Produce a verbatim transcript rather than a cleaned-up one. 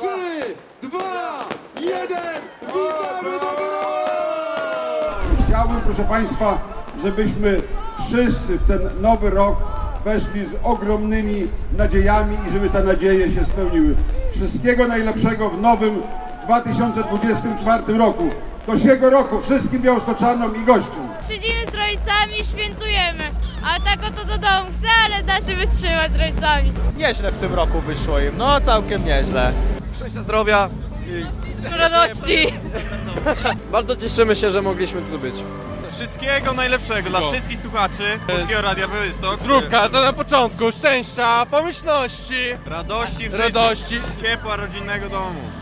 trzy, dwa, jeden, witamy nowy rok! Chciałbym, proszę Państwa, żebyśmy wszyscy w ten nowy rok weszli z ogromnymi nadziejami i żeby te nadzieje się spełniły. Wszystkiego najlepszego w nowym dwa tysiące dwudziestym czwartym roku. Do siego roku wszystkim białostoczanom i gościom. Siedzimy z rodzicami i świętujemy, a tak oto do domu chcę, ale da się wytrzymać z rodzicami. Nieźle w tym roku wyszło im, no całkiem nieźle. Szczęścia, zdrowia Z radości. Bardzo cieszymy się, że mogliśmy tu być. Wszystkiego najlepszego dla wszystkich słuchaczy Polskiego Radia Białystok. Zdrówka, to na początku, szczęścia, pomyślności, Radości, w radości. życiu, ciepła rodzinnego domu.